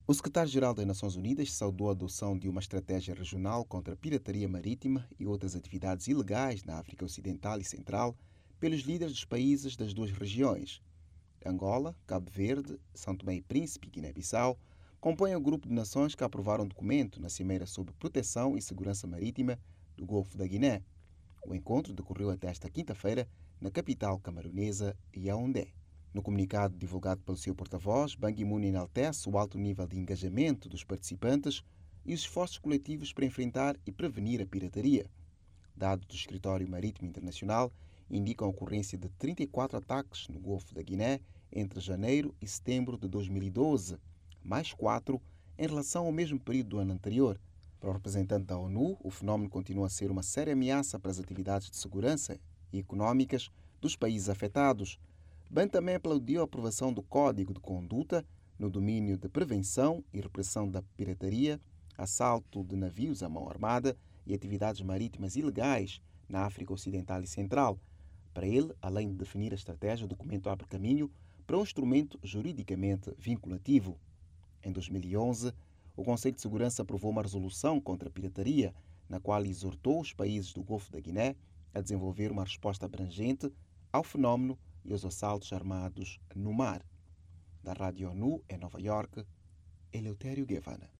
O secretário-geral das Nações Unidas saudou a adoção de uma estratégia regional contra a pirataria marítima e outras atividades ilegais na África Ocidental e Central pelos líderes dos países das duas regiões. Angola, Cabo Verde, São Tomé e Príncipe e Guiné-Bissau compõem o grupo de nações que aprovaram um documento na Cimeira sobre Proteção e Segurança Marítima do Golfo da Guiné. O encontro decorreu até esta quinta-feira na capital camerunesa, Yaoundé. No comunicado divulgado pelo seu porta-voz, Ban Ki-moon enaltece o alto nível de engajamento dos participantes e os esforços coletivos para enfrentar e prevenir a pirataria. Dados do Escritório Marítimo Internacional indicam a ocorrência de 34 ataques no Golfo da Guiné entre janeiro e setembro de 2012, mais 4 em relação ao mesmo período do ano anterior. Para o representante da ONU, o fenómeno continua a ser uma séria ameaça para as atividades de segurança e económicas dos países afetados. Bem também aplaudiu a aprovação do Código de Conduta no domínio de prevenção e repressão da pirataria, assalto de navios à mão armada e atividades marítimas ilegais na África Ocidental e Central. Para ele, além de definir a estratégia, o documento abre caminho para um instrumento juridicamente vinculativo. Em 2011, o Conselho de Segurança aprovou uma resolução contra a pirataria, na qual exortou os países do Golfo da Guiné a desenvolver uma resposta abrangente ao fenómeno e aos assaltos armados no mar. Da Rádio ONU, em Nova Iorque, Eleutério Guevara.